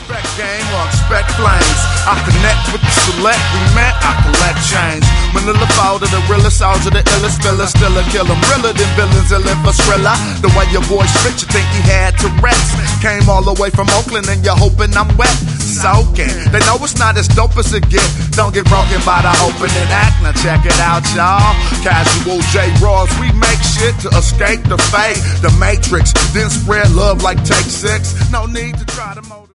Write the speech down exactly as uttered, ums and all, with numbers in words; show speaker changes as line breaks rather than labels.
Expect game or expect flames. I connect with the select, we met, I collect change. Manila Fowler, the realest soldier, the illest filler, still a killer. Realer than villains, ill for Skrilla. The way your boy spit, you think he had to rest. Came all the way from Oakland and you're hoping I'm wet. Soaking. They know it's not as dope as it get. Don't get broken by the opening act. Now check it out, y'all. Casual J-Raws, we make shit to escape the fate. The Matrix, then spread love like Take Six. No need to try to motivate.